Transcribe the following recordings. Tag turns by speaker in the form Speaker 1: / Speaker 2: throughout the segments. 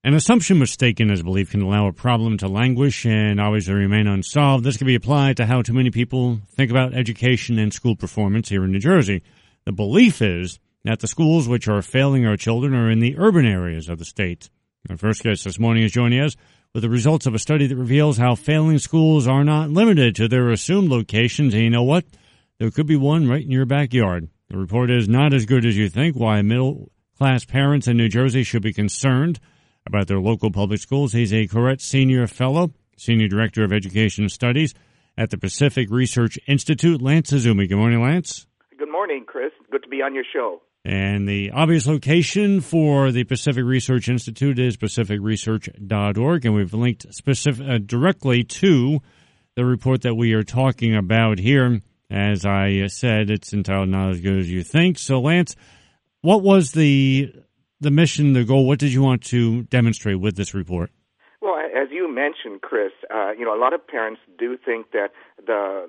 Speaker 1: An assumption mistaken as belief can allow a problem to languish and always remain unsolved. This can be applied to how too many people think about education and school performance here in New Jersey. The belief is that the schools which are failing our children are in the urban areas of the state. Our first guest this morning is joining us with the results of a study that reveals how failing schools are not limited to their assumed locations. And you know what? There could be one right in your backyard. The report is not as good as you think. Why middle-class parents in New Jersey should be concerned about their local public schools. He's a Koretz Senior Fellow, Senior Director of Education Studies at the Pacific Research Institute. Lance Azumi. Good morning, Lance.
Speaker 2: Good morning, Chris. Good to be on your show.
Speaker 1: And the obvious location for the Pacific Research Institute is pacificresearch.org, and we've linked directly to the report that we are talking about here. As I said, it's entitled Not as Good as You Think. So, Lance, what was the mission, the goal? What did you want to demonstrate with this report?
Speaker 2: Well, as you mentioned, Chris, a lot of parents do think that the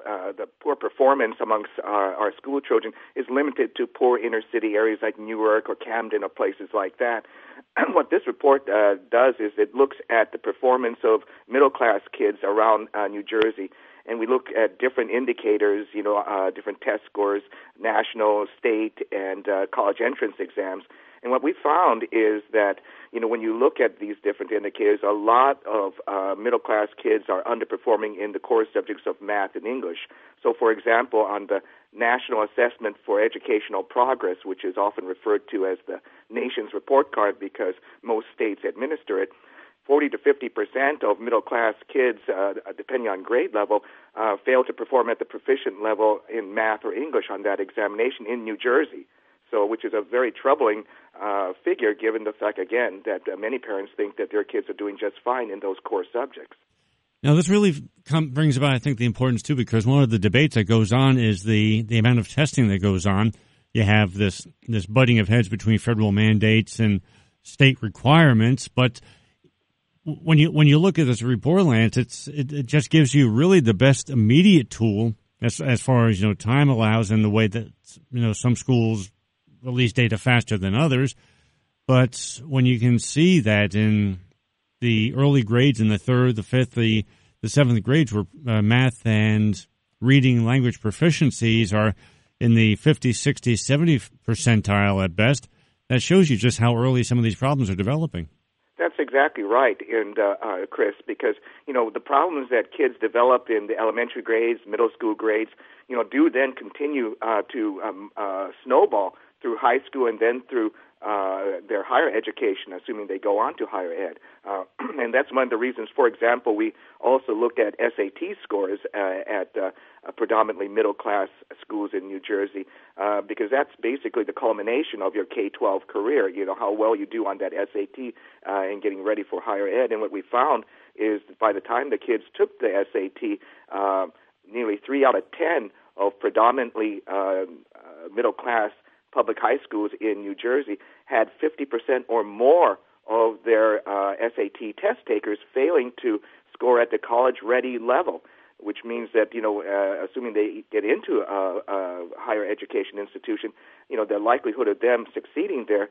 Speaker 2: poor performance amongst our school children is limited to poor inner city areas like Newark or Camden or places like that. And what this report does is it looks at the performance of middle-class kids around New Jersey. And we look at different indicators, different test scores, national, state, and college entrance exams. And what we found is that, when you look at these different indicators, a lot of middle-class kids are underperforming in the core subjects of math and English. So, for example, on the National Assessment for Educational Progress, which is often referred to as the nation's report card because most states administer it, 40 to 50% of middle-class kids, depending on grade level, fail to perform at the proficient level in math or English on that examination in New Jersey. So, which is a very troubling figure, given the fact, again, that many parents think that their kids are doing just fine in those core subjects.
Speaker 1: Now, this really brings about, I think, the importance, too, because one of the debates that goes on is the amount of testing that goes on. You have this butting of heads between federal mandates and state requirements, but when you look at this report, Lance, it just gives you really the best immediate tool as far as time allows, and the way that some schools release data faster than others. But when you can see that in the early grades, in the third, the fifth, the seventh grades, where math and reading language proficiencies are in the 50, 60, 70 percentile at best, that shows you just how early some of these problems are developing.
Speaker 2: That's exactly right, and Chris, because the problems that kids develop in the elementary grades, middle school grades, do then continue to snowball through high school and then through their higher education, assuming they go on to higher ed. And that's one of the reasons, for example, we also looked at SAT scores at predominantly middle-class schools in New Jersey, because that's basically the culmination of your K-12 career, how well you do on that SAT and getting ready for higher ed. And what we found is that by the time the kids took the SAT, nearly 3 out of 10 of predominantly middle-class public high schools in New Jersey had 50% or more of their SAT test takers failing to score at the college-ready level, which means that, assuming they get into a higher education institution, the likelihood of them succeeding there,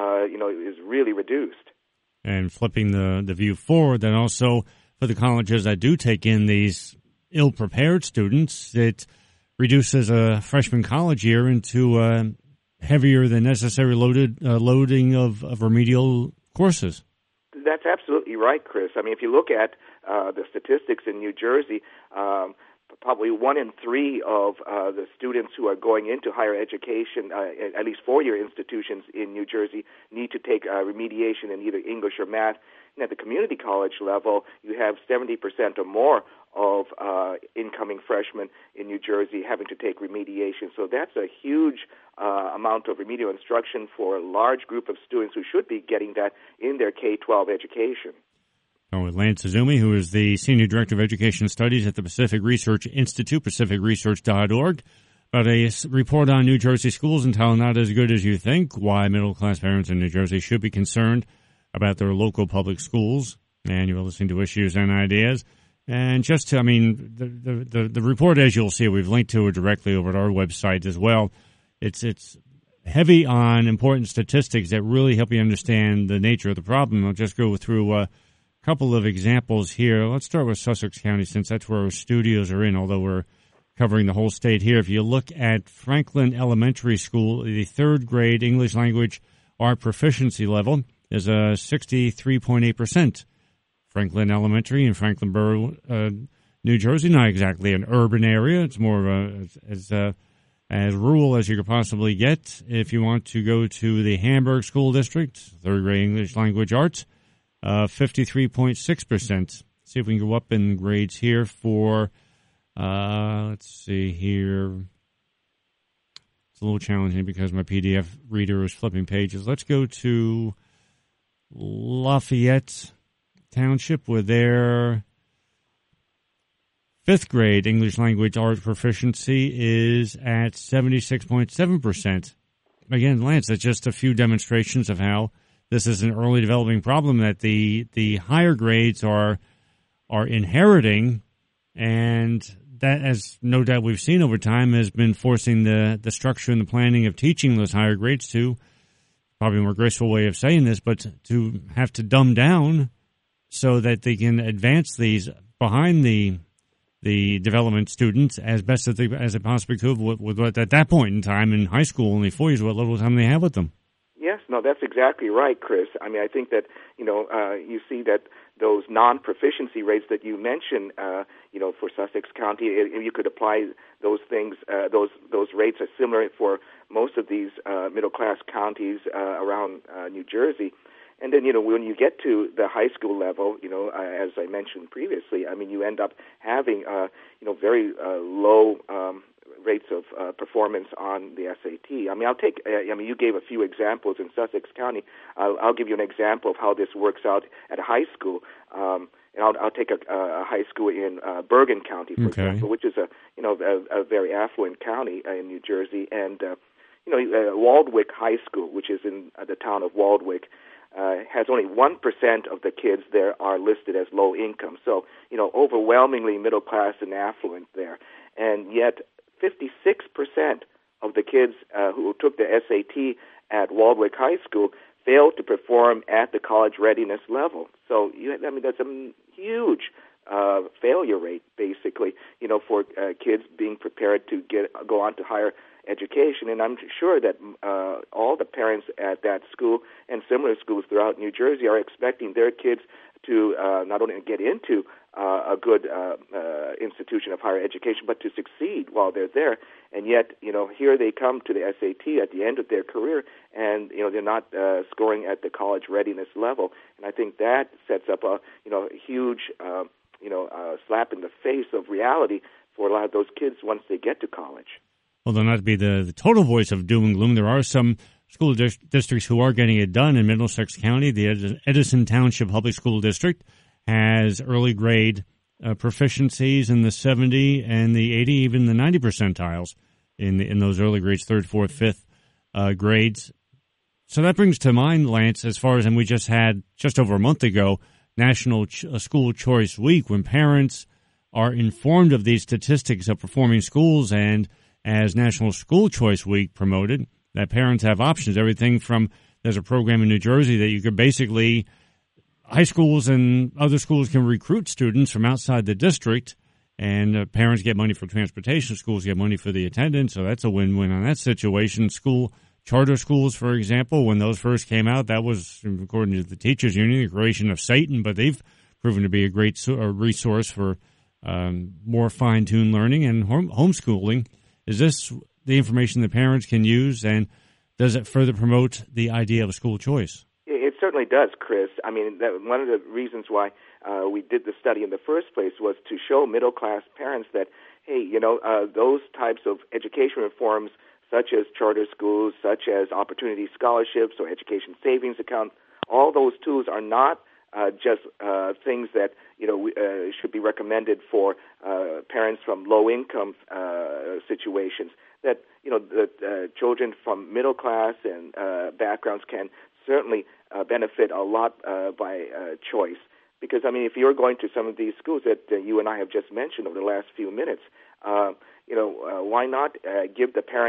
Speaker 2: is really reduced.
Speaker 1: And flipping the view forward, then also for the colleges that do take in these ill-prepared students, it reduces a freshman college year into heavier than necessary loading of remedial courses.
Speaker 2: That's absolutely right, Chris. I mean, if you look at the statistics in New Jersey, probably 1 in 3 of the students who are going into higher education, at least four-year institutions in New Jersey, need to take remediation in either English or math. And at the community college level, you have 70% or more of incoming freshmen in New Jersey having to take remediation. So that's a huge amount of remedial instruction for a large group of students who should be getting that in their K-12 education.
Speaker 1: With Lance Azumi, who is the Senior Director of Education Studies at the Pacific Research Institute, pacificresearch.org, about a report on New Jersey schools entitled Not as Good as You Think, Why Middle-Class Parents in New Jersey Should Be Concerned About Their Local Public Schools. And you're listening to Issues and Ideas. And just to, the report, as you'll see, we've linked to it directly over at our website as well. It's heavy on important statistics that really help you understand the nature of the problem. I'll just go through a couple of examples here. Let's start with Sussex County, since that's where our studios are in, although we're covering the whole state here. If you look at Franklin Elementary School, the third grade English language art proficiency level is 63.8%. Franklin Elementary in Franklinborough, New Jersey, not exactly an urban area. It's more of as rural as you could possibly get. If you want to go to the Hamburg School District, third grade English language arts, 53.6%. See if we can go up in grades here for, let's see here. It's a little challenging because my PDF reader is flipping pages. Let's go to Lafayette Township with their fifth grade English language art proficiency is at 76.7%. Again, Lance, that's just a few demonstrations of how this is an early developing problem that the higher grades are inheriting, and that, as no doubt we've seen over time, has been forcing the structure and the planning of teaching those higher grades to, probably a more graceful way of saying this, but to have to dumb down so that they can advance these behind the development students as best as they possibly could with what at that point in time in high school, only 4 years, what little time they have with them.
Speaker 2: Yes, no, that's exactly right, Chris. I mean, I think that, you see that those non-proficiency rates that you mentioned, for Sussex County, you could apply those things, those rates are similar for most of these middle-class counties around New Jersey. And then, when you get to the high school level, as I mentioned previously, I mean, you end up having, very low rates of performance on the SAT. I mean, you gave a few examples in Sussex County. I'll give you an example of how this works out at a high school. And I'll take a high school in Bergen County, for example, which is a very affluent county in New Jersey. And, Waldwick High School, which is in the town of Waldwick, has only 1% of the kids there are listed as low income. So, overwhelmingly middle class and affluent there. And yet 56% of the kids who took the SAT at Waldwick High School failed to perform at the college readiness level. So, that's a huge failure rate, basically, for kids being prepared to go on to higher education. And I'm sure that all the parents at that school and similar schools throughout New Jersey are expecting their kids to not only get into a good institution of higher education, but to succeed while they're there. And yet, here they come to the SAT at the end of their career, and they're not scoring at the college readiness level. And I think that sets up a huge slap in the face of reality for a lot of those kids once they get to college.
Speaker 1: Although not to be the total voice of doom and gloom, there are some school districts who are getting it done. In Middlesex County, the Edison Township Public School District has early grade proficiencies in the 70 and the 80, even the 90 percentiles in those early grades, 3rd, 4th, 5th grades. So that brings to mind, Lance, as far as, and we just had, just over a month ago, National School Choice Week, when parents are informed of these statistics of performing schools, and as National School Choice Week promoted, that parents have options. Everything from, there's a program in New Jersey that you could basically, high schools and other schools can recruit students from outside the district, and parents get money for transportation, schools get money for the attendance, so that's a win-win on that situation. Charter schools, for example, when those first came out, that was, according to the Teachers Union, the creation of Satan, but they've proven to be a great resource for more fine-tuned learning and homeschooling. Is this the information that parents can use, and does it further promote the idea of school choice?
Speaker 2: It certainly does, Chris. I mean, one of the reasons why we did the study in the first place was to show middle-class parents that, hey, those types of education reforms, such as charter schools, such as opportunity scholarships or education savings accounts, all those tools are not just things that should be recommended for parents from low-income situations. That the children from middle class and backgrounds can certainly benefit a lot by choice. Because if you're going to some of these schools that you and I have just mentioned over the last few minutes, why not give the parent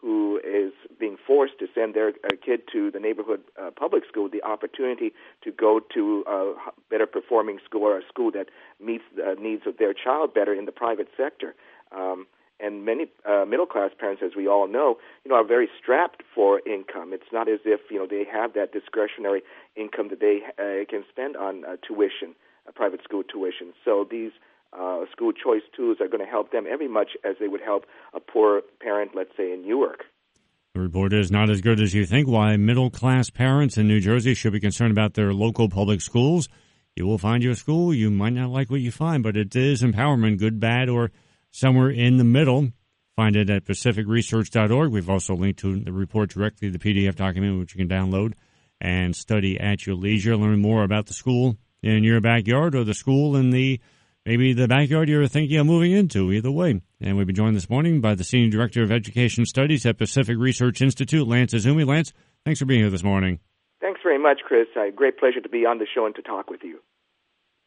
Speaker 2: who is being forced to send their kid to the neighborhood public school the opportunity to go to a better performing school or a school that meets the needs of their child better in the private sector. And many middle-class parents, as we all know, are very strapped for income. It's not as if, they have that discretionary income that they can spend on tuition, private school tuition. So these school choice tools are going to help them every much as they would help a poor parent, let's say, in Newark.
Speaker 1: The report is not as good as you think. Why middle-class parents in New Jersey should be concerned about their local public schools. You will find your school. You might not like what you find, but it is empowerment, good, bad, or somewhere in the middle. Find it at pacificresearch.org. We've also linked to the report directly to the PDF document, which you can download and study at your leisure. Learn more about the school in your backyard or the school in maybe the backyard you're thinking of moving into, either way. And we've been joined this morning by the Senior Director of Education Studies at Pacific Research Institute, Lance Izumi. Lance, thanks for being here this morning.
Speaker 2: Thanks very much, Chris. A great pleasure to be on the show and to talk with you.